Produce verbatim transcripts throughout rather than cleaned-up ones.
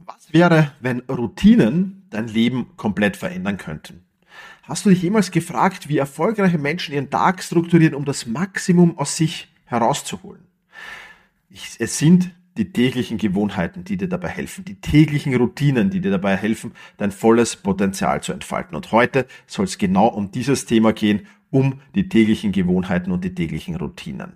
Was wäre, wenn Routinen dein Leben komplett verändern könnten? Hast du dich jemals gefragt, wie erfolgreiche Menschen ihren Tag strukturieren, um das Maximum aus sich herauszuholen? Ich, es sind die täglichen Gewohnheiten, die dir dabei helfen, die täglichen Routinen, die dir dabei helfen, dein volles Potenzial zu entfalten. Und heute soll es genau um dieses Thema gehen, um die täglichen Gewohnheiten und die täglichen Routinen.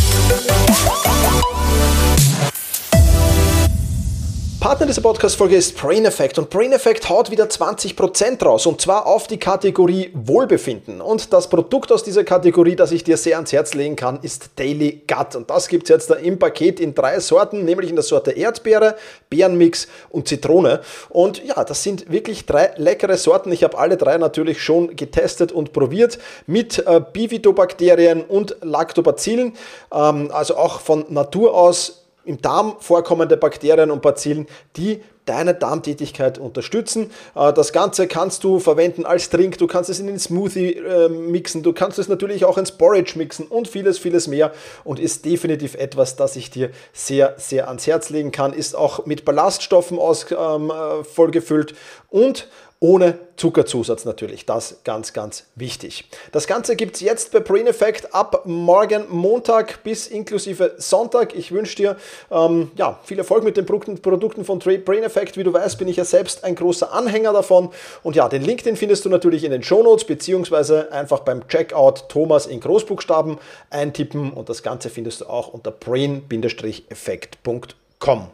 Partner dieser Podcast-Folge ist Brain Effect und Brain Effect haut wieder zwanzig Prozent raus und zwar auf die Kategorie Wohlbefinden. Und das Produkt aus dieser Kategorie, das ich dir sehr ans Herz legen kann, ist Daily Gut. Und das gibt es jetzt da im Paket in drei Sorten, nämlich in der Sorte Erdbeere, Beerenmix und Zitrone. Und ja, das sind wirklich drei leckere Sorten. Ich habe alle drei natürlich schon getestet und probiert mit äh, Bifidobakterien und Lactobacillen, ähm, also auch von Natur aus im Darm vorkommende Bakterien und Bazillen, die deine Darmtätigkeit unterstützen. Das Ganze kannst du verwenden als Drink, du kannst es in den Smoothie mixen, du kannst es natürlich auch ins Porridge mixen und vieles, vieles mehr und ist definitiv etwas, das ich dir sehr, sehr ans Herz legen kann. Ist auch mit Ballaststoffen aus, ähm, vollgefüllt und ohne Zuckerzusatz natürlich, das ganz, ganz wichtig. Das Ganze gibt es jetzt bei Brain Effect ab morgen Montag bis inklusive Sonntag. Ich wünsche dir ähm, ja, viel Erfolg mit den Produkten von Brain Effect. Wie du weißt, bin ich ja selbst ein großer Anhänger davon. Und ja, den Link, den findest du natürlich in den Shownotes, beziehungsweise einfach beim Checkout Thomas in Großbuchstaben eintippen und das Ganze findest du auch unter brain effect punkt com.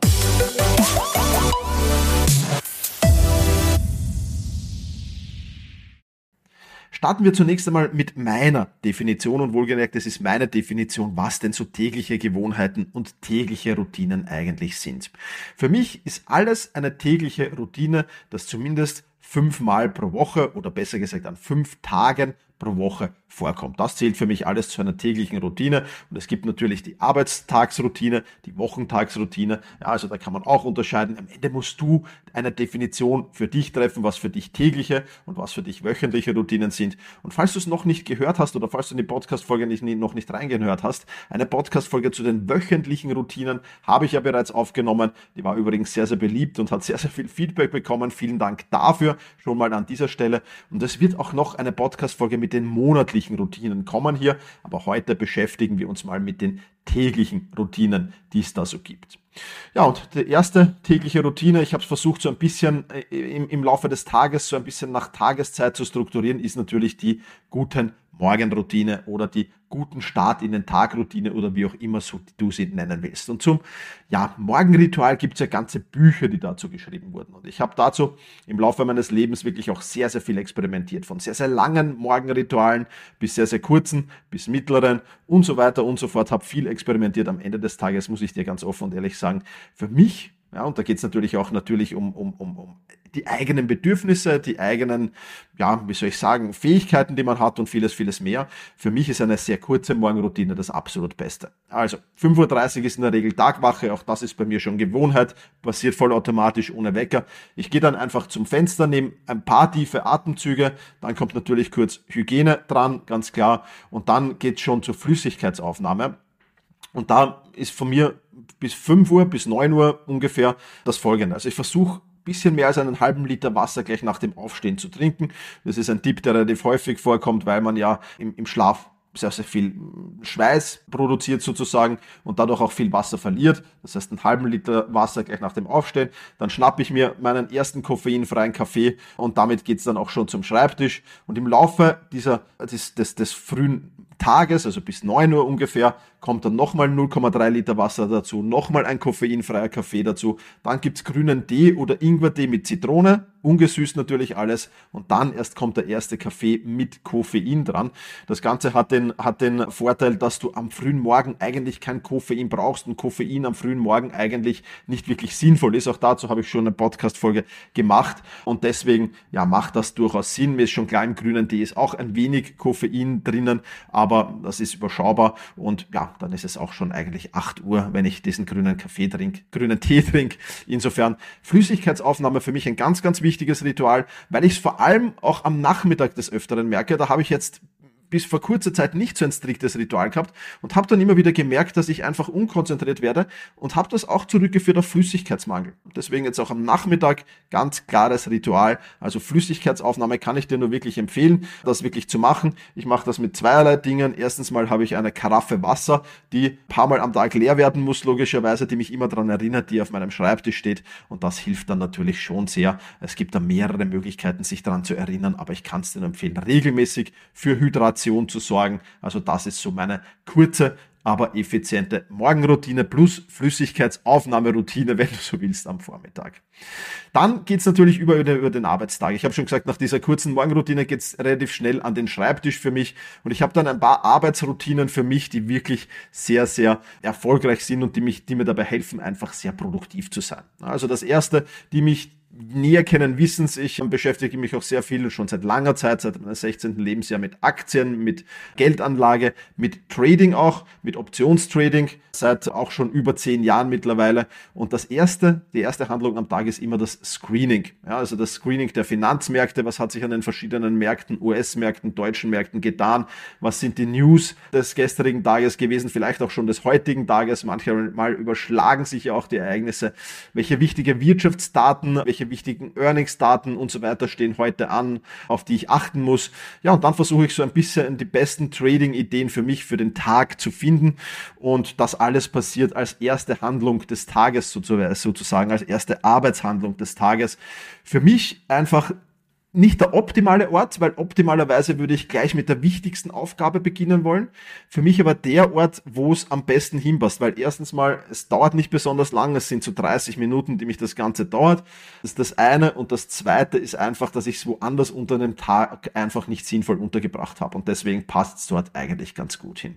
Starten wir zunächst einmal mit meiner Definition und wohlgemerkt, es ist meine Definition, was denn so tägliche Gewohnheiten und tägliche Routinen eigentlich sind. Für mich ist alles eine tägliche Routine, das zumindest fünfmal pro Woche oder besser gesagt an fünf Tagen pro Woche vorkommt. Das zählt für mich alles zu einer täglichen Routine und es gibt natürlich die Arbeitstagsroutine, die Wochentagsroutine, ja, also da kann man auch unterscheiden. Am Ende musst du eine Definition für dich treffen, was für dich tägliche und was für dich wöchentliche Routinen sind. Und falls du es noch nicht gehört hast oder falls du in die Podcast-Folge nicht, noch nicht reingehört hast, eine Podcast-Folge zu den wöchentlichen Routinen habe ich ja bereits aufgenommen. Die war übrigens sehr, sehr beliebt und hat sehr, sehr viel Feedback bekommen. Vielen Dank dafür schon mal an dieser Stelle. Und es wird auch noch eine Podcast-Folge mit den monatlichen Routinen kommen hier, aber heute beschäftigen wir uns mal mit den täglichen Routinen, die es da so gibt. Ja, und die erste tägliche Routine, ich habe es versucht so ein bisschen im, im Laufe des Tages, so ein bisschen nach Tageszeit zu strukturieren, ist natürlich die guten Morgenroutine oder die guten Start in den Tag-Routine oder wie auch immer so du sie nennen willst. Und zum ja, Morgenritual gibt es ja ganze Bücher, die dazu geschrieben wurden. Und ich habe dazu im Laufe meines Lebens wirklich auch sehr, sehr viel experimentiert. Von sehr, sehr langen Morgenritualen bis sehr, sehr kurzen, bis mittleren und so weiter und so fort. Habe viel experimentiert. Am Ende des Tages muss ich dir ganz offen und ehrlich sagen, für mich, ja, und da geht es natürlich auch natürlich um, um, um, um die eigenen Bedürfnisse, die eigenen, ja, wie soll ich sagen, Fähigkeiten, die man hat und vieles, vieles mehr. Für mich ist eine sehr kurze Morgenroutine das absolut Beste. Also fünf Uhr dreißig ist in der Regel Tagwache, auch das ist bei mir schon Gewohnheit, passiert vollautomatisch ohne Wecker. Ich gehe dann einfach zum Fenster, nehme ein paar tiefe Atemzüge, dann kommt natürlich kurz Hygiene dran, ganz klar, und dann geht es schon zur Flüssigkeitsaufnahme. Und da ist von mir bis fünf Uhr, bis neun Uhr ungefähr das Folgende. Also ich versuche bisschen mehr als einen halben Liter Wasser gleich nach dem Aufstehen zu trinken. Das ist ein Tipp, der relativ häufig vorkommt, weil man ja im, im Schlaf sehr, sehr viel Schweiß produziert sozusagen und dadurch auch viel Wasser verliert. Das heißt, einen halben Liter Wasser gleich nach dem Aufstehen. Dann schnappe ich mir meinen ersten koffeinfreien Kaffee und damit geht's dann auch schon zum Schreibtisch. Und im Laufe dieser, des, des, des frühen Tages, also bis neun Uhr ungefähr, kommt dann nochmal null Komma drei Liter Wasser dazu, nochmal ein koffeinfreier Kaffee dazu, dann gibt's grünen Tee oder Ingwertee mit Zitrone, ungesüßt natürlich alles, und dann erst kommt der erste Kaffee mit Koffein dran. Das Ganze hat den, hat den Vorteil, dass du am frühen Morgen eigentlich kein Koffein brauchst und Koffein am frühen Morgen eigentlich nicht wirklich sinnvoll ist. Auch dazu habe ich schon eine Podcast-Folge gemacht und deswegen ja, macht das durchaus Sinn. Mir ist schon klar, im grünen Tee ist auch ein wenig Koffein drinnen, aber das ist überschaubar und ja, dann ist es auch schon eigentlich acht Uhr, wenn ich diesen grünen Kaffee trinke, grünen Tee trinke. Insofern Flüssigkeitsaufnahme für mich ein ganz, ganz wichtiges Ritual, weil ich es vor allem auch am Nachmittag des Öfteren merke. Da habe ich jetzt bis vor kurzer Zeit nicht so ein striktes Ritual gehabt und habe dann immer wieder gemerkt, dass ich einfach unkonzentriert werde und habe das auch zurückgeführt auf Flüssigkeitsmangel. Deswegen jetzt auch am Nachmittag ganz klares Ritual. Also Flüssigkeitsaufnahme kann ich dir nur wirklich empfehlen, das wirklich zu machen. Ich mache das mit zweierlei Dingen. Erstens mal habe ich eine Karaffe Wasser, die ein paar Mal am Tag leer werden muss, logischerweise, die mich immer daran erinnert, die auf meinem Schreibtisch steht. Und das hilft dann natürlich schon sehr. Es gibt da mehrere Möglichkeiten, sich daran zu erinnern, aber ich kann es dir empfehlen, regelmäßig für Hydration zu sorgen. Also das ist so meine kurze, aber effiziente Morgenroutine plus Flüssigkeitsaufnahmeroutine, wenn du so willst, am Vormittag. Dann geht's natürlich über, über den Arbeitstag. Ich habe schon gesagt, nach dieser kurzen Morgenroutine geht's relativ schnell an den Schreibtisch für mich und ich habe dann ein paar Arbeitsroutinen für mich, die wirklich sehr, sehr erfolgreich sind und die mich, die mir dabei helfen, einfach sehr produktiv zu sein. Also das erste, die mich näher kennen, wissen es. Ich beschäftige mich auch sehr viel, schon seit langer Zeit, seit meinem sechzehnten Lebensjahr mit Aktien, mit Geldanlage, mit Trading auch, mit Optionstrading, seit auch schon über zehn Jahren mittlerweile. Und das erste, die erste Handlung am Tag ist immer das Screening. Ja, also das Screening der Finanzmärkte. Was hat sich an den verschiedenen Märkten, U S-Märkten, deutschen Märkten getan? Was sind die News des gestrigen Tages gewesen? Vielleicht auch schon des heutigen Tages. Manchmal überschlagen sich ja auch die Ereignisse. Welche wichtige Wirtschaftsdaten, welche wichtigen Earnings-Daten und so weiter stehen heute an, auf die ich achten muss. Ja, und dann versuche ich so ein bisschen die besten Trading-Ideen für mich, für den Tag zu finden. Und das alles passiert als erste Handlung des Tages sozusagen, als erste Arbeitshandlung des Tages. Für mich einfach nicht der optimale Ort, weil optimalerweise würde ich gleich mit der wichtigsten Aufgabe beginnen wollen. Für mich aber der Ort, wo es am besten hinpasst, weil erstens mal, es dauert nicht besonders lang, es sind so dreißig Minuten, die mich das Ganze dauert. Das ist das eine und das zweite ist einfach, dass ich es woanders unter einem Tag einfach nicht sinnvoll untergebracht habe und deswegen passt es dort eigentlich ganz gut hin.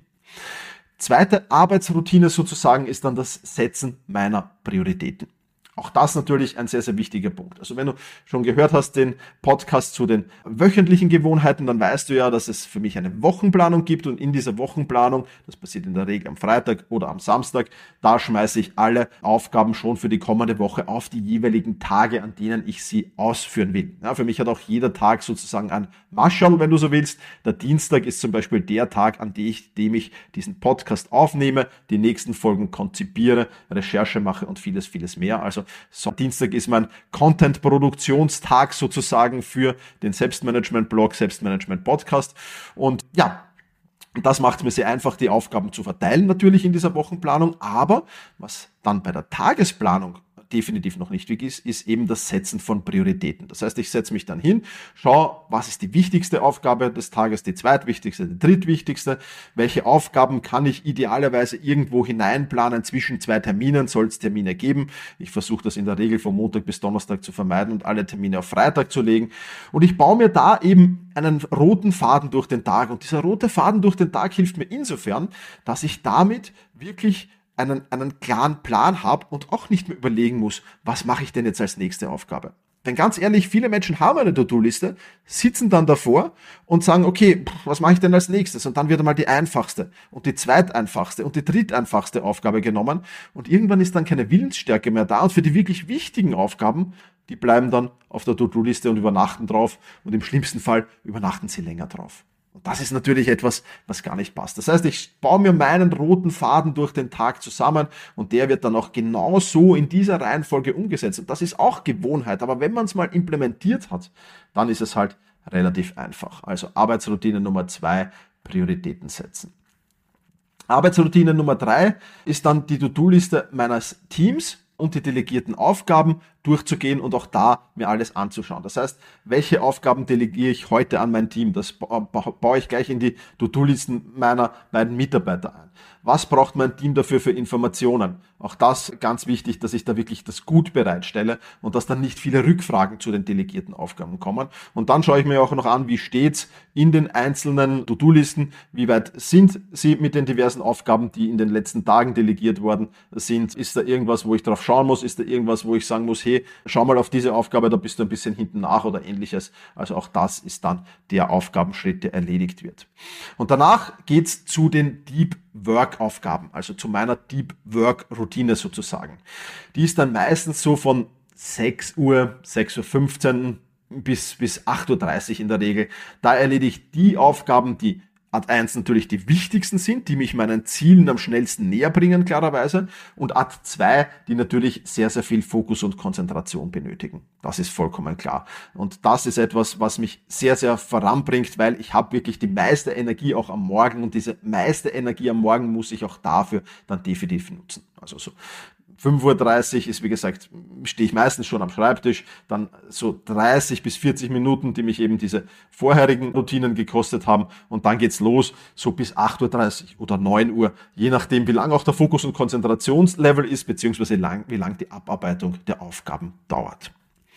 Zweite Arbeitsroutine sozusagen ist dann das Setzen meiner Prioritäten. Auch das natürlich ein sehr, sehr wichtiger Punkt. Also wenn du schon gehört hast, den Podcast zu den wöchentlichen Gewohnheiten, dann weißt du ja, dass es für mich eine Wochenplanung gibt und in dieser Wochenplanung, das passiert in der Regel am Freitag oder am Samstag, da schmeiße ich alle Aufgaben schon für die kommende Woche auf die jeweiligen Tage, an denen ich sie ausführen will. Ja, für mich hat auch jeder Tag sozusagen ein Marschall, wenn du so willst. Der Dienstag ist zum Beispiel der Tag, an dem ich, dem ich diesen Podcast aufnehme, die nächsten Folgen konzipiere, Recherche mache und vieles, vieles mehr. Also So, Dienstag ist mein Content-Produktionstag sozusagen für den Selbstmanagement-Blog, Selbstmanagement-Podcast. Und ja, das macht es mir sehr einfach, die Aufgaben zu verteilen natürlich in dieser Wochenplanung. Aber was dann bei der Tagesplanung definitiv noch nicht wichtig ist, ist eben das Setzen von Prioritäten. Das heißt, ich setze mich dann hin, schaue, was ist die wichtigste Aufgabe des Tages, die zweitwichtigste, die drittwichtigste, welche Aufgaben kann ich idealerweise irgendwo hineinplanen, zwischen zwei Terminen soll es Termine geben. Ich versuche das in der Regel von Montag bis Donnerstag zu vermeiden und alle Termine auf Freitag zu legen. Und ich baue mir da eben einen roten Faden durch den Tag. Und dieser rote Faden durch den Tag hilft mir insofern, dass ich damit wirklich einen, einen klaren Plan habe und auch nicht mehr überlegen muss, was mache ich denn jetzt als nächste Aufgabe. Denn ganz ehrlich, viele Menschen haben eine To-Do-Liste, sitzen dann davor und sagen, okay, was mache ich denn als nächstes? Und dann wird einmal die einfachste und die zweiteinfachste und die dritteinfachste Aufgabe genommen und irgendwann ist dann keine Willensstärke mehr da und für die wirklich wichtigen Aufgaben, die bleiben dann auf der To-Do-Liste und übernachten drauf und im schlimmsten Fall übernachten sie länger drauf. Und das ist natürlich etwas, was gar nicht passt. Das heißt, ich baue mir meinen roten Faden durch den Tag zusammen und der wird dann auch genau so in dieser Reihenfolge umgesetzt. Und das ist auch Gewohnheit. Aber wenn man es mal implementiert hat, dann ist es halt relativ einfach. Also Arbeitsroutine Nummer zwei, Prioritäten setzen. Arbeitsroutine Nummer drei ist dann die To-Do-Liste meines Teams und die delegierten Aufgaben durchzugehen und auch da mir alles anzuschauen. Das heißt, welche Aufgaben delegiere ich heute an mein Team? Das baue ich gleich in die To-Do-Listen meiner beiden Mitarbeiter ein. Was braucht mein Team dafür für Informationen? Auch das ganz wichtig, dass ich da wirklich das gut bereitstelle und dass dann nicht viele Rückfragen zu den delegierten Aufgaben kommen. Und dann schaue ich mir auch noch an, wie steht's in den einzelnen To-Do-Listen, wie weit sind sie mit den diversen Aufgaben, die in den letzten Tagen delegiert worden sind. Ist da irgendwas, wo ich drauf schauen muss? Ist da irgendwas, wo ich sagen muss, hey, schau mal auf diese Aufgabe, da bist du ein bisschen hinten nach oder ähnliches. Also auch das ist dann der Aufgabenschritt, der erledigt wird. Und danach geht's zu den Deep Work Aufgaben, also zu meiner Deep Work Routine sozusagen. Die ist dann meistens so von sechs Uhr, sechs Uhr fünfzehn bis, bis acht Uhr dreißig in der Regel. Da erledige ich die Aufgaben, die Ad eins natürlich die wichtigsten sind, die mich meinen Zielen am schnellsten näher bringen, klarerweise. Und Ad zwei, die natürlich sehr, sehr viel Fokus und Konzentration benötigen. Das ist vollkommen klar. Und das ist etwas, was mich sehr, sehr voranbringt, weil ich habe wirklich die meiste Energie auch am Morgen und diese meiste Energie am Morgen muss ich auch dafür dann definitiv nutzen. Also so fünf Uhr dreißig ist, wie gesagt, stehe ich meistens schon am Schreibtisch, dann so dreißig bis vierzig Minuten, die mich eben diese vorherigen Routinen gekostet haben und dann geht's los, so bis acht Uhr dreißig oder neun Uhr, je nachdem, wie lang auch der Fokus- und Konzentrationslevel ist, beziehungsweise lang, wie lang die Abarbeitung der Aufgaben dauert.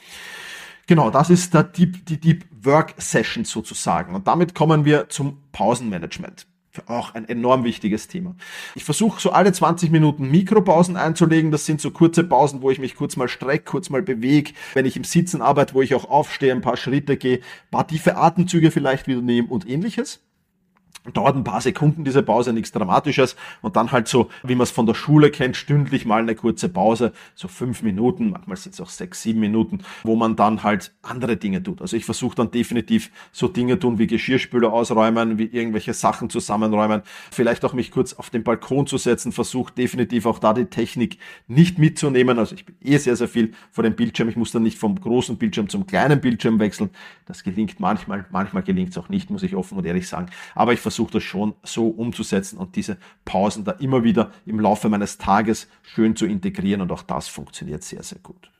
Genau, das ist der Deep, die Deep Work Session sozusagen und damit kommen wir zum Pausenmanagement. Auch ein enorm wichtiges Thema. Ich versuche so alle zwanzig Minuten Mikropausen einzulegen. Das sind so kurze Pausen, wo ich mich kurz mal strecke, kurz mal bewege. Wenn ich im Sitzen arbeite, wo ich auch aufstehe, ein paar Schritte gehe, ein paar tiefe Atemzüge vielleicht wieder nehme und ähnliches. Dauert ein paar Sekunden diese Pause, nichts Dramatisches und dann halt so, wie man es von der Schule kennt, stündlich mal eine kurze Pause, so fünf Minuten, manchmal sind es auch sechs, sieben Minuten, wo man dann halt andere Dinge tut. Also ich versuche dann definitiv so Dinge tun wie Geschirrspüler ausräumen, wie irgendwelche Sachen zusammenräumen, vielleicht auch mich kurz auf den Balkon zu setzen, versuche definitiv auch da die Technik nicht mitzunehmen. Also ich bin eh sehr, sehr viel vor dem Bildschirm, ich muss dann nicht vom großen Bildschirm zum kleinen Bildschirm wechseln. Das gelingt manchmal, manchmal gelingt es auch nicht, muss ich offen und ehrlich sagen. Aber ich versuche das schon so umzusetzen und diese Pausen da immer wieder im Laufe meines Tages schön zu integrieren und auch das funktioniert sehr, sehr gut.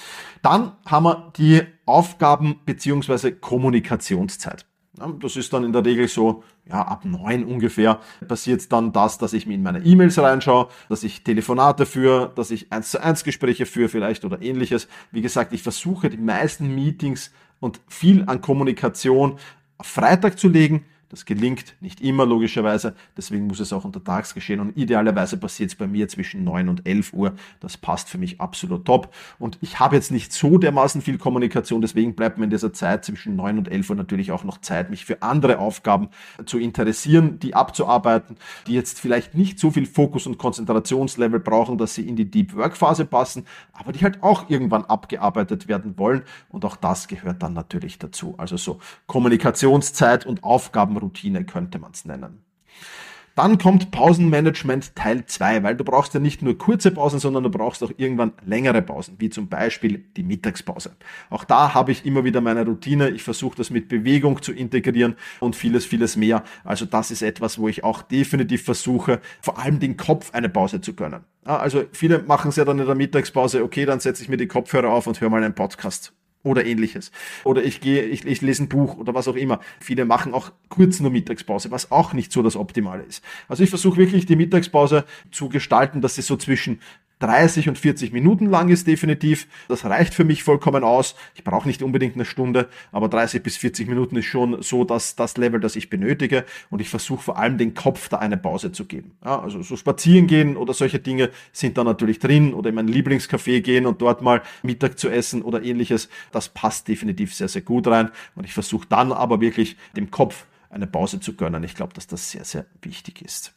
Dann haben wir die Aufgaben- bzw. Kommunikationszeit. Das ist dann in der Regel so, ja, ab neun ungefähr passiert dann das, dass ich mir in meine E-Mails reinschaue, dass ich Telefonate führe, dass ich eins zu eins Gespräche führe vielleicht oder ähnliches. Wie gesagt, ich versuche die meisten Meetings und viel an Kommunikation auf Freitag zu legen. Das gelingt nicht immer, logischerweise. Deswegen muss es auch untertags geschehen. Und idealerweise passiert es bei mir zwischen neun und elf Uhr. Das passt für mich absolut top. Und ich habe jetzt nicht so dermaßen viel Kommunikation. Deswegen bleibt mir in dieser Zeit zwischen neun und elf Uhr natürlich auch noch Zeit, mich für andere Aufgaben zu interessieren, die abzuarbeiten, die jetzt vielleicht nicht so viel Fokus- und Konzentrationslevel brauchen, dass sie in die Deep Work Phase passen, aber die halt auch irgendwann abgearbeitet werden wollen. Und auch das gehört dann natürlich dazu. Also so Kommunikationszeit und Aufgaben Routine könnte man es nennen. Dann kommt Pausenmanagement Teil zwei, weil du brauchst ja nicht nur kurze Pausen, sondern du brauchst auch irgendwann längere Pausen, wie zum Beispiel die Mittagspause. Auch da habe ich immer wieder meine Routine. Ich versuche das mit Bewegung zu integrieren und vieles, vieles mehr. Also das ist etwas, wo ich auch definitiv versuche, vor allem den Kopf eine Pause zu gönnen. Also viele machen es ja dann in der Mittagspause, okay, dann setze ich mir die Kopfhörer auf und höre mal einen Podcast oder ähnliches. Oder ich gehe, ich, ich lese ein Buch oder was auch immer. Viele machen auch kurz nur Mittagspause, was auch nicht so das Optimale ist. Also ich versuche wirklich die Mittagspause zu gestalten, dass sie so zwischen dreißig und vierzig Minuten lang ist definitiv. Das reicht für mich vollkommen aus. Ich brauche nicht unbedingt eine Stunde, aber dreißig bis vierzig Minuten ist schon so das, das Level, das ich benötige. Und ich versuche vor allem den Kopf da eine Pause zu geben. Ja, also so spazieren gehen oder solche Dinge sind da natürlich drin oder in mein Lieblingscafé gehen und dort mal Mittag zu essen oder ähnliches. Das passt definitiv sehr, sehr gut rein. Und ich versuche dann aber wirklich dem Kopf eine Pause zu gönnen. Ich glaube, dass das sehr, sehr wichtig ist.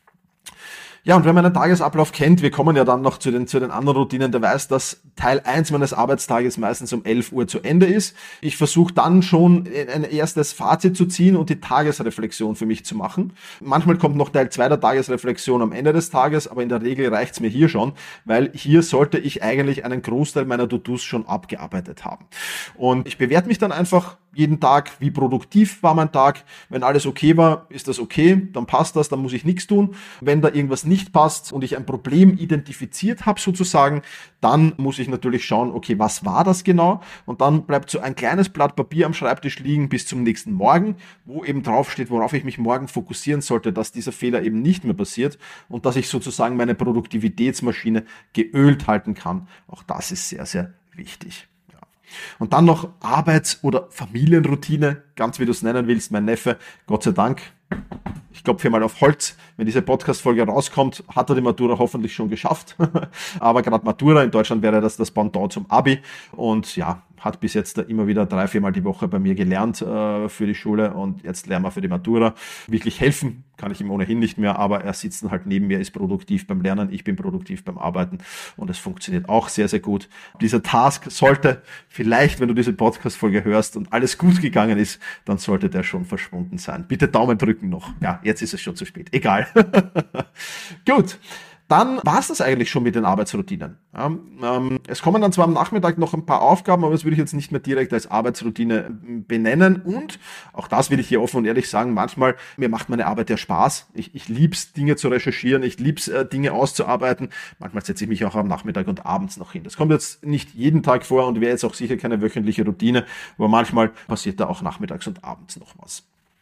Ja, und wenn man einen Tagesablauf kennt, wir kommen ja dann noch zu den, zu den anderen Routinen, der weiß, dass Teil eins meines Arbeitstages meistens um elf Uhr zu Ende ist. Ich versuche dann schon ein erstes Fazit zu ziehen und die Tagesreflexion für mich zu machen. Manchmal kommt noch Teil zwei der Tagesreflexion am Ende des Tages, aber in der Regel reicht's mir hier schon, weil hier sollte ich eigentlich einen Großteil meiner To-Dos schon abgearbeitet haben. Und ich bewerte mich dann einfach jeden Tag, wie produktiv war mein Tag. Wenn alles okay war, ist das okay, dann passt das, dann muss ich nichts tun. Wenn da irgendwas nicht passt und ich ein Problem identifiziert habe sozusagen, dann muss ich natürlich schauen, okay, was war das genau? Und dann bleibt so ein kleines Blatt Papier am Schreibtisch liegen bis zum nächsten Morgen, wo eben draufsteht, worauf ich mich morgen fokussieren sollte, dass dieser Fehler eben nicht mehr passiert und dass ich sozusagen meine Produktivitätsmaschine geölt halten kann. Auch das ist sehr, sehr wichtig. Und dann noch Arbeits- oder Familienroutine, ganz wie du es nennen willst, mein Neffe, Gott sei Dank, ich klopfe hier mal auf Holz, wenn diese Podcast-Folge rauskommt, hat er die Matura hoffentlich schon geschafft, aber gerade Matura, in Deutschland wäre das das Pendant zum Abi und ja, hat bis jetzt immer wieder drei, viermal die Woche bei mir gelernt äh, für die Schule und jetzt lernen wir für die Matura. Wirklich helfen kann ich ihm ohnehin nicht mehr, aber er sitzt dann halt neben mir, ist produktiv beim Lernen, ich bin produktiv beim Arbeiten und es funktioniert auch sehr, sehr gut. Dieser Task sollte vielleicht, wenn du diese Podcast-Folge hörst und alles gut gegangen ist, dann sollte der schon verschwunden sein. Bitte Daumen drücken noch. Ja, jetzt ist es schon zu spät. Egal. Gut. Dann war es das eigentlich schon mit den Arbeitsroutinen. Ja, ähm, es kommen dann zwar am Nachmittag noch ein paar Aufgaben, aber das würde ich jetzt nicht mehr direkt als Arbeitsroutine benennen. Und auch das will ich hier offen und ehrlich sagen, manchmal, mir macht meine Arbeit ja Spaß. Ich, ich lieb's, Dinge zu recherchieren, ich lieb's, äh, Dinge auszuarbeiten. Manchmal setze ich mich auch am Nachmittag und abends noch hin. Das kommt jetzt nicht jeden Tag vor und wäre jetzt auch sicher keine wöchentliche Routine, aber manchmal passiert da auch nachmittags und abends noch was.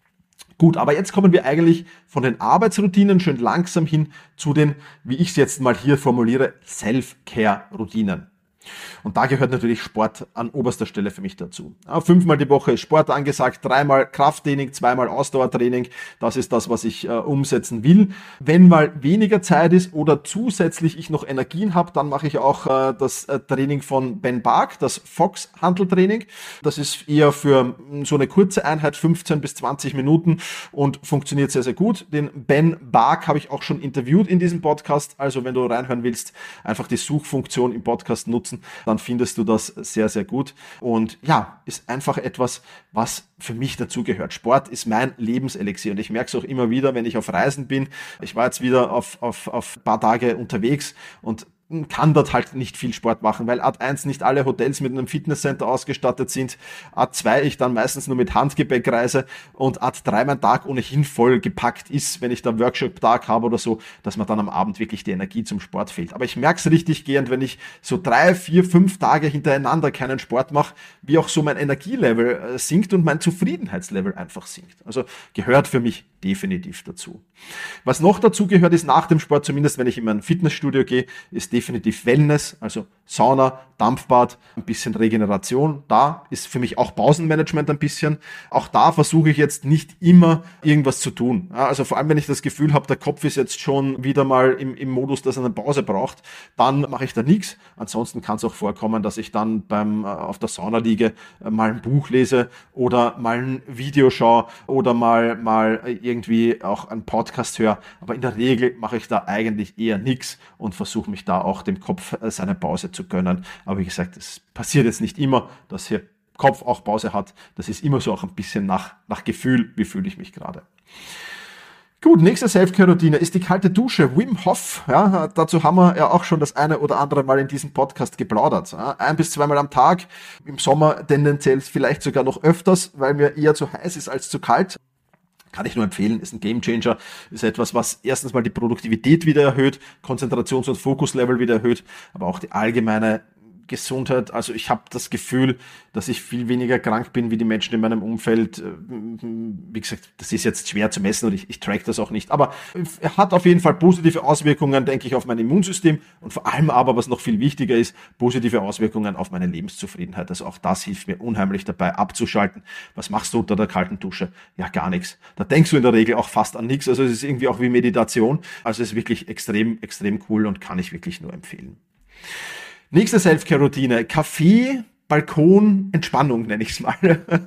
Gut, aber jetzt kommen wir eigentlich von den Arbeitsroutinen schön langsam hin zu den, wie ich es jetzt mal hier formuliere, Self-Care-Routinen. Und da gehört natürlich Sport an oberster Stelle für mich dazu. Ja, fünfmal die Woche ist Sport angesagt, dreimal Krafttraining, zweimal Ausdauertraining. Das ist das, was ich äh, umsetzen will. Wenn mal weniger Zeit ist oder zusätzlich ich noch Energien habe, dann mache ich auch äh, das äh, Training von Ben Bark, das Fox-Hanteltraining. Das ist eher für so eine kurze Einheit, fünfzehn bis zwanzig Minuten und funktioniert sehr, sehr gut. Den Ben Bark habe ich auch schon interviewt in diesem Podcast. Also wenn du reinhören willst, einfach die Suchfunktion im Podcast nutzen, dann findest du das sehr, sehr gut. Und ja, ist einfach etwas, was für mich dazugehört. Sport ist mein Lebenselixier und ich merke es auch immer wieder, wenn ich auf Reisen bin. Ich war jetzt wieder auf, auf, auf ein paar Tage unterwegs und kann dort halt nicht viel Sport machen, weil Art eins nicht alle Hotels mit einem Fitnesscenter ausgestattet sind, Art zwei ich dann meistens nur mit Handgepäck reise und Art drei mein Tag ohnehin voll gepackt ist, wenn ich da Workshop-Tag habe oder so, dass mir dann am Abend wirklich die Energie zum Sport fehlt. Aber ich merke es richtig gehend, wenn ich so drei, vier, fünf Tage hintereinander keinen Sport mache, wie auch so mein Energielevel sinkt und mein Zufriedenheitslevel einfach sinkt. Also gehört für mich definitiv dazu. Was noch dazu gehört, ist nach dem Sport, zumindest wenn ich in mein Fitnessstudio gehe, ist definitiv Wellness, also Sauna, Dampfbad, ein bisschen Regeneration. Da ist für mich auch Pausenmanagement ein bisschen. Auch da versuche ich jetzt nicht immer irgendwas zu tun. Also vor allem, wenn ich das Gefühl habe, der Kopf ist jetzt schon wieder mal im, im Modus, dass er eine Pause braucht, dann mache ich da nichts. Ansonsten kann es auch vorkommen, dass ich dann beim äh, auf der Sauna liege, äh, mal ein Buch lese oder mal ein Video schaue oder mal, mal irgendwie auch einen Podcast höre. Aber in der Regel mache ich da eigentlich eher nichts und versuche mich da auch dem Kopf äh, seine Pause zu gönnen. Aber wie gesagt, es passiert jetzt nicht immer, dass hier Kopf auch Pause hat. Das ist immer so auch ein bisschen nach, nach Gefühl, wie fühle ich mich gerade. Gut, nächste Self-Care-Routine ist die kalte Dusche. Wim Hof, ja, dazu haben wir ja auch schon das eine oder andere Mal in diesem Podcast geplaudert. Ja, ein bis zweimal am Tag, im Sommer tendenziell vielleicht sogar noch öfters, weil mir eher zu heiß ist als zu kalt. Kann ich nur empfehlen, ist ein Gamechanger, ist etwas, was erstens mal die Produktivität wieder erhöht, Konzentrations- und Fokuslevel wieder erhöht, aber auch die allgemeine Gesundheit. Also ich habe das Gefühl, dass ich viel weniger krank bin wie die Menschen in meinem Umfeld. Wie gesagt, das ist jetzt schwer zu messen und ich, ich track das auch nicht. Aber er hat auf jeden Fall positive Auswirkungen, denke ich, auf mein Immunsystem und vor allem aber, was noch viel wichtiger ist, positive Auswirkungen auf meine Lebenszufriedenheit. Also auch das hilft mir unheimlich dabei abzuschalten. Was machst du unter der kalten Dusche? Ja, gar nichts. Da denkst du in der Regel auch fast an nichts. Also es ist irgendwie auch wie Meditation. Also es ist wirklich extrem, extrem cool und kann ich wirklich nur empfehlen. Nächste Self-Care-Routine, Kaffee, Balkon, Entspannung nenne ich es mal.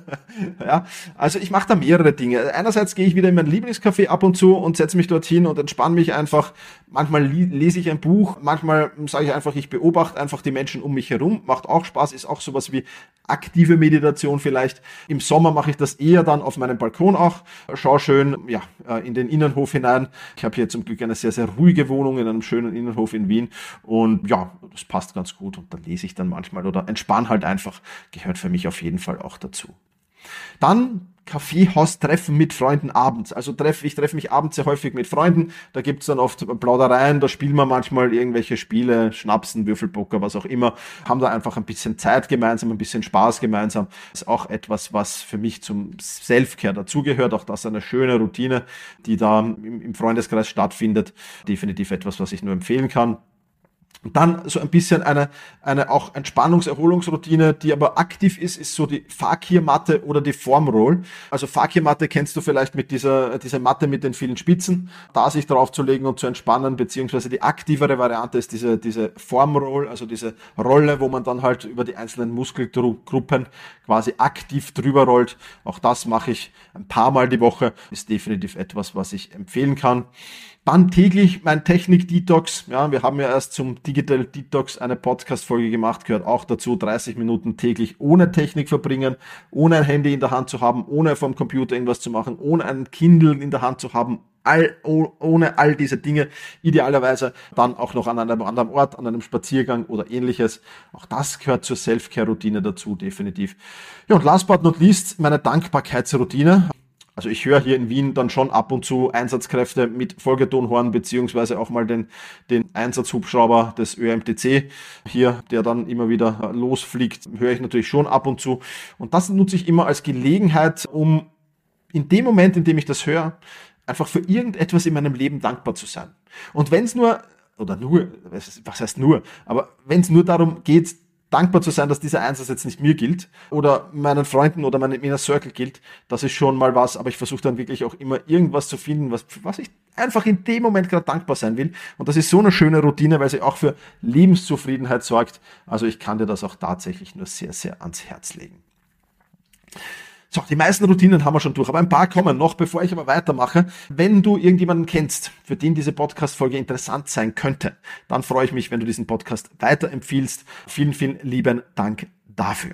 Ja, also ich mache da mehrere Dinge. Einerseits gehe ich wieder in mein Lieblingscafé ab und zu und setze mich dorthin und entspanne mich einfach. Manchmal lese ich ein Buch, manchmal sage ich einfach, ich beobachte einfach die Menschen um mich herum. Macht auch Spaß, ist auch sowas wie aktive Meditation vielleicht. Im Sommer mache ich das eher dann auf meinem Balkon auch. Schau schön ja, in den Innenhof hinein. Ich habe hier zum Glück eine sehr, sehr ruhige Wohnung in einem schönen Innenhof in Wien. Und ja, das passt ganz gut. Und dann lese ich dann manchmal oder entspanne halt einfach. Gehört für mich auf jeden Fall auch dazu. Dann Kaffeehaustreffen mit Freunden abends. Also treff, ich treffe mich abends sehr häufig mit Freunden. Da gibt's dann oft Plaudereien, da spielen wir manchmal irgendwelche Spiele, Schnapsen, Würfelpoker, was auch immer. Haben da einfach ein bisschen Zeit gemeinsam, ein bisschen Spaß gemeinsam. Das ist auch etwas, was für mich zum Self-Care dazugehört. Auch das ist eine schöne Routine, die da im, im Freundeskreis stattfindet. Definitiv etwas, was ich nur empfehlen kann. Und dann so ein bisschen eine, eine auch Entspannungs-Erholungsroutine, die aber aktiv ist, ist so die Fakir-Matte oder die Formroll. Also Fakir-Matte kennst du vielleicht mit dieser, dieser Matte mit den vielen Spitzen, da sich drauf zu legen und zu entspannen, beziehungsweise die aktivere Variante ist diese, diese Formroll, also diese Rolle, wo man dann halt über die einzelnen Muskelgruppen quasi aktiv drüber rollt. Auch das mache ich ein paar Mal die Woche, ist definitiv etwas, was ich empfehlen kann. Dann täglich mein Technik-Detox. Ja, wir haben ja erst zum Digital Detox eine Podcast-Folge gemacht, gehört auch dazu, dreißig Minuten täglich ohne Technik verbringen, ohne ein Handy in der Hand zu haben, ohne vom Computer irgendwas zu machen, ohne ein Kindle in der Hand zu haben, all, ohne all diese Dinge. Idealerweise dann auch noch an einem anderen Ort, an einem Spaziergang oder ähnliches. Auch das gehört zur Self-Care-Routine dazu, definitiv. Ja, und last but not least, meine Dankbarkeitsroutine. Also ich höre hier in Wien dann schon ab und zu Einsatzkräfte mit Folgetonhorn beziehungsweise auch mal den, den Einsatzhubschrauber des Ö M T C hier, der dann immer wieder losfliegt, höre ich natürlich schon ab und zu. Und das nutze ich immer als Gelegenheit, um in dem Moment, in dem ich das höre, einfach für irgendetwas in meinem Leben dankbar zu sein. Und wenn es nur, oder nur, was heißt nur, aber wenn es nur darum geht, dankbar zu sein, dass dieser Einsatz jetzt nicht mir gilt oder meinen Freunden oder meinem Inner Circle gilt, das ist schon mal was, aber ich versuche dann wirklich auch immer irgendwas zu finden, was, was ich einfach in dem Moment gerade dankbar sein will. Und das ist so eine schöne Routine, weil sie auch für Lebenszufriedenheit sorgt. Also ich kann dir das auch tatsächlich nur sehr, sehr ans Herz legen. So, die meisten Routinen haben wir schon durch, aber ein paar kommen noch, bevor ich aber weitermache. Wenn du irgendjemanden kennst, für den diese Podcast-Folge interessant sein könnte, dann freue ich mich, wenn du diesen Podcast weiterempfiehlst. Vielen, vielen lieben Dank dafür.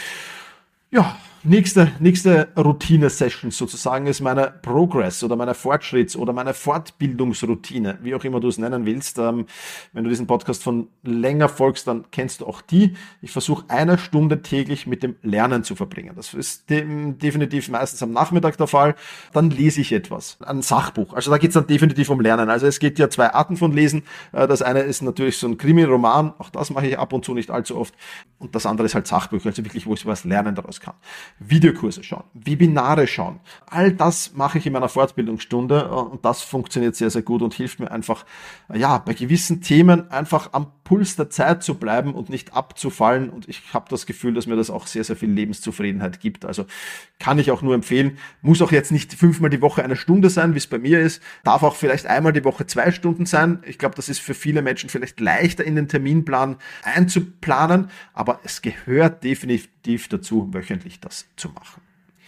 Ja, nächste, nächste Routine-Session sozusagen ist meine Progress oder meine Fortschritts- oder meine Fortbildungsroutine, wie auch immer du es nennen willst. Ähm, wenn du diesen Podcast von länger folgst, dann kennst du auch die. Ich versuche eine Stunde täglich mit dem Lernen zu verbringen. Das ist de- definitiv meistens am Nachmittag der Fall. Dann lese ich etwas, ein Sachbuch. Also da geht es dann definitiv um Lernen. Also es geht ja zwei Arten von Lesen. Das eine ist natürlich so ein Krimi-Roman, auch das mache ich ab und zu, nicht allzu oft. Und das andere ist halt Sachbücher, also wirklich, wo ich was lernen daraus kann. Videokurse schauen, Webinare schauen. All das mache ich in meiner Fortbildungsstunde und das funktioniert sehr, sehr gut und hilft mir einfach, ja, bei gewissen Themen einfach am Puls der Zeit zu bleiben und nicht abzufallen. Und ich habe das Gefühl, dass mir das auch sehr, sehr viel Lebenszufriedenheit gibt. Also kann ich auch nur empfehlen. Muss auch jetzt nicht fünfmal die Woche eine Stunde sein, wie es bei mir ist. Darf auch vielleicht einmal die Woche zwei Stunden sein. Ich glaube, das ist für viele Menschen vielleicht leichter in den Terminplan einzuplanen, aber es gehört definitiv dazu, wöchentlich das zu machen.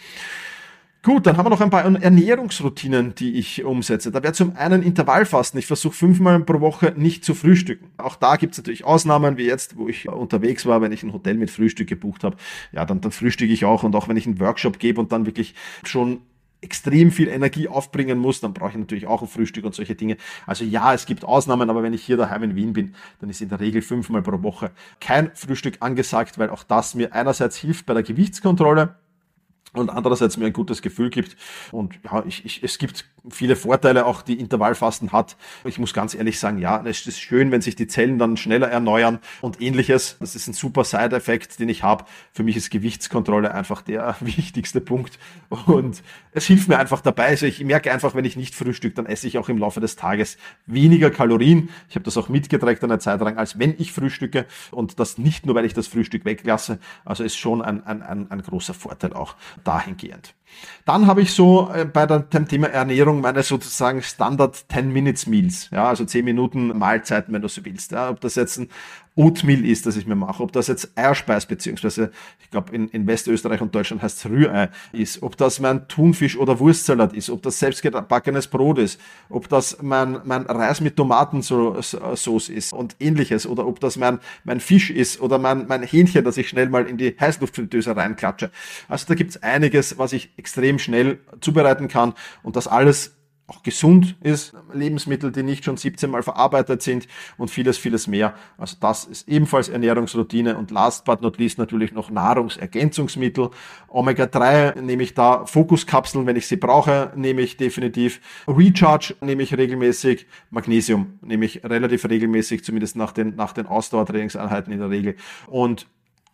Gut, dann haben wir noch ein paar Ernährungsroutinen, die ich umsetze. Da wäre zum einen Intervallfasten. Ich versuche fünfmal pro Woche nicht zu frühstücken. Auch da gibt es natürlich Ausnahmen, wie jetzt, wo ich unterwegs war, wenn ich ein Hotel mit Frühstück gebucht habe. Ja, dann, dann frühstücke ich auch. Und auch wenn ich einen Workshop gebe und dann wirklich schon extrem viel Energie aufbringen muss, dann brauche ich natürlich auch ein Frühstück und solche Dinge. Also ja, es gibt Ausnahmen, aber wenn ich hier daheim in Wien bin, dann ist in der Regel fünfmal pro Woche kein Frühstück angesagt, weil auch das mir einerseits hilft bei der Gewichtskontrolle und andererseits mir ein gutes Gefühl gibt. Und ja, ich, ich, es gibt viele Vorteile auch, die Intervallfasten hat. Ich muss ganz ehrlich sagen, ja, es ist schön, wenn sich die Zellen dann schneller erneuern und ähnliches. Das ist ein super Side-Effekt, den ich habe. Für mich ist Gewichtskontrolle einfach der wichtigste Punkt. Und es hilft mir einfach dabei. Also ich merke einfach, wenn ich nicht frühstücke, dann esse ich auch im Laufe des Tages weniger Kalorien. Ich habe das auch mitgetragen eine Zeit lang, als wenn ich frühstücke. Und das nicht nur, weil ich das Frühstück weglasse. Also ist schon ein, ein, ein, ein großer Vorteil auch dahingehend. Dann habe ich so äh, bei der, dem Thema Ernährung meine sozusagen Standard ten minutes Meals, ja, also zehn Minuten Mahlzeiten, wenn du so willst. Ja, ob das jetzt ein Oatmeal ist, das ich mir mache, ob das jetzt Eierspeis, beziehungsweise ich glaube in, in Westösterreich und Deutschland heißt es Rührei ist, ob das mein Thunfisch- oder Wurstsalat ist, ob das selbstgebackenes Brot ist, ob das mein, mein Reis mit Tomatensauce ist und ähnliches, oder ob das mein, mein Fisch ist oder mein, mein Hähnchen, das ich schnell mal in die Heißluftfritteuse reinklatsche. Also da gibt's einiges, was ich extrem schnell zubereiten kann und das alles auch gesund ist, Lebensmittel, die nicht schon siebzehn Mal verarbeitet sind und vieles, vieles mehr. Also das ist ebenfalls Ernährungsroutine und last but not least natürlich noch Nahrungsergänzungsmittel. Omega drei nehme ich da, Fokuskapseln, wenn ich sie brauche, nehme ich definitiv. Recharge nehme ich regelmäßig, Magnesium nehme ich relativ regelmäßig, zumindest nach den, nach den Ausdauertrainingseinheiten in der Regel. Und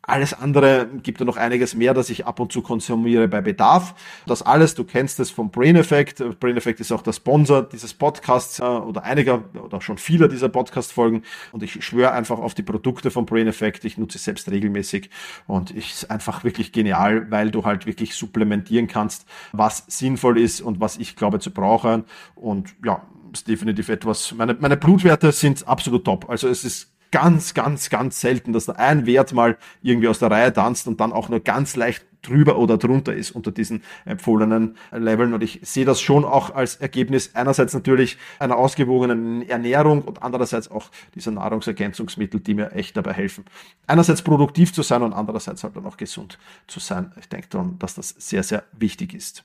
Alles andere gibt da noch einiges mehr, das ich ab und zu konsumiere bei Bedarf. Das alles, du kennst es vom Brain Effect. Brain Effect ist auch der Sponsor dieses Podcasts oder einiger oder schon vieler dieser Podcast-Folgen. Und ich schwöre einfach auf die Produkte vom Brain Effect. Ich nutze es selbst regelmäßig und ich ist einfach wirklich genial, weil du halt wirklich supplementieren kannst, was sinnvoll ist und was ich glaube zu brauchen. Und ja, ist definitiv etwas. Meine, meine Blutwerte sind absolut top. Also es ist ganz, ganz, ganz selten, dass da ein Wert mal irgendwie aus der Reihe tanzt und dann auch nur ganz leicht drüber oder drunter ist unter diesen empfohlenen Leveln. Und ich sehe das schon auch als Ergebnis einerseits natürlich einer ausgewogenen Ernährung und andererseits auch dieser Nahrungsergänzungsmittel, die mir echt dabei helfen, einerseits produktiv zu sein und andererseits halt dann auch gesund zu sein. Ich denke daran, dass das sehr, sehr wichtig ist.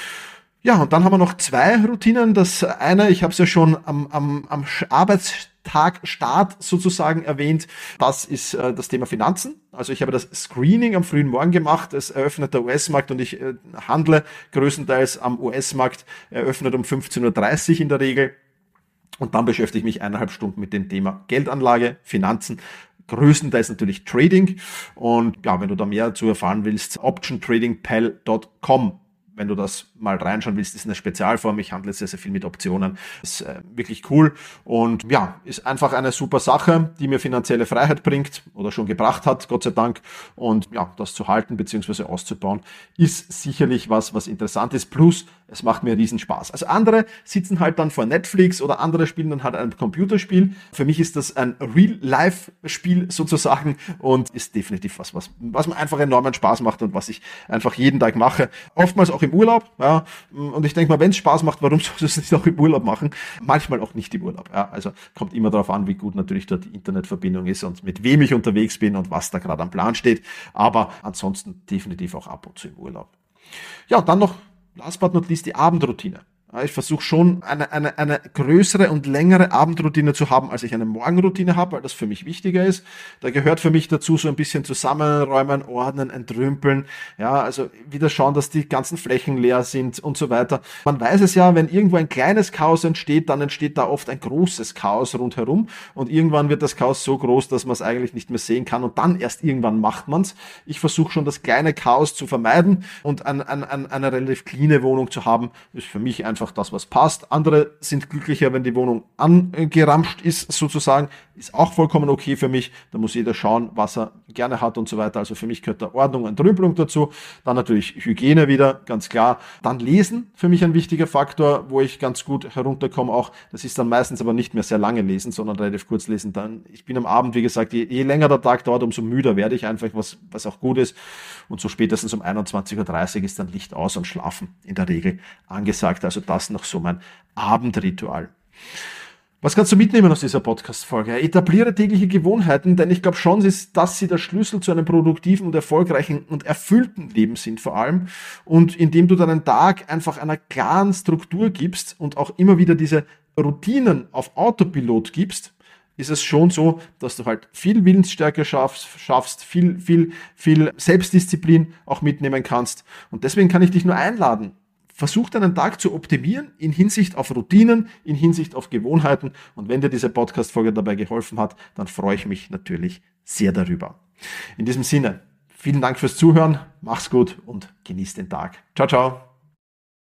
Ja, und dann haben wir noch zwei Routinen. Das eine, ich habe es ja schon am, am, am Arbeitstagstart sozusagen erwähnt, das ist äh, das Thema Finanzen. Also ich habe das Screening am frühen Morgen gemacht. Es eröffnet der U S-Markt und ich äh, handle größtenteils am U S-Markt, eröffnet um fünfzehn Uhr dreißig in der Regel. Und dann beschäftige ich mich eineinhalb Stunden mit dem Thema Geldanlage, Finanzen, größtenteils natürlich Trading. Und ja, wenn du da mehr dazu erfahren willst, option trading pal dot com. Wenn du das mal reinschauen willst, ist eine Spezialform. Ich handle sehr, sehr viel mit Optionen. Ist äh, wirklich cool und ja, ist einfach eine super Sache, die mir finanzielle Freiheit bringt oder schon gebracht hat, Gott sei Dank. Und ja, das zu halten bzw. auszubauen, ist sicherlich was, was interessant ist. Plus, es macht mir riesen Spaß. Also andere sitzen halt dann vor Netflix oder andere spielen dann halt ein Computerspiel. Für mich ist das ein Real-Life-Spiel sozusagen und ist definitiv was, was, was mir einfach enormen Spaß macht und was ich einfach jeden Tag mache. Oftmals auch im Urlaub, ja, und ich denke mal, wenn es Spaß macht, warum soll es nicht auch im Urlaub machen? Manchmal auch nicht im Urlaub, ja, also kommt immer darauf an, wie gut natürlich dort die Internetverbindung ist und mit wem ich unterwegs bin und was da gerade am Plan steht, aber ansonsten definitiv auch ab und zu im Urlaub. Ja, und dann noch, last but not least, die Abendroutine. Ich versuche schon eine, eine, eine größere und längere Abendroutine zu haben, als ich eine Morgenroutine habe, weil das für mich wichtiger ist. Da gehört für mich dazu so ein bisschen zusammenräumen, ordnen, entrümpeln. Ja, also wieder schauen, dass die ganzen Flächen leer sind und so weiter. Man weiß es ja, wenn irgendwo ein kleines Chaos entsteht, dann entsteht da oft ein großes Chaos rundherum und irgendwann wird das Chaos so groß, dass man es eigentlich nicht mehr sehen kann und dann erst irgendwann macht man es. Ich versuche schon, das kleine Chaos zu vermeiden und ein, ein, ein, eine relativ cleane Wohnung zu haben, ist für mich einfach das, was passt. Andere sind glücklicher, wenn die Wohnung angeramscht ist, sozusagen. Ist auch vollkommen okay für mich. Da muss jeder schauen, was er gerne hat und so weiter. Also für mich gehört da Ordnung und Entrümpelung dazu. Dann natürlich Hygiene wieder, ganz klar. Dann Lesen, für mich ein wichtiger Faktor, wo ich ganz gut herunterkomme auch. Das ist dann meistens aber nicht mehr sehr lange lesen, sondern relativ kurz lesen. Dann, ich bin am Abend, wie gesagt, je, je länger der Tag dauert, umso müder werde ich einfach, was, was auch gut ist. Und so spätestens um einundzwanzig Uhr dreißig ist dann Licht aus und Schlafen in der Regel angesagt. Also das noch so mein Abendritual. Was kannst du mitnehmen aus dieser Podcast-Folge? Etabliere tägliche Gewohnheiten, denn ich glaube schon, dass sie der Schlüssel zu einem produktiven und erfolgreichen und erfüllten Leben sind vor allem. Und indem du deinen Tag einfach einer klaren Struktur gibst und auch immer wieder diese Routinen auf Autopilot gibst, ist es schon so, dass du halt viel Willensstärke schaffst, schaffst, viel, viel, viel Selbstdisziplin auch mitnehmen kannst. Und deswegen kann ich dich nur einladen. Versuch deinen Tag zu optimieren in Hinsicht auf Routinen, in Hinsicht auf Gewohnheiten. Und wenn dir diese Podcast-Folge dabei geholfen hat, dann freue ich mich natürlich sehr darüber. In diesem Sinne, vielen Dank fürs Zuhören, mach's gut und genieß den Tag. Ciao, ciao.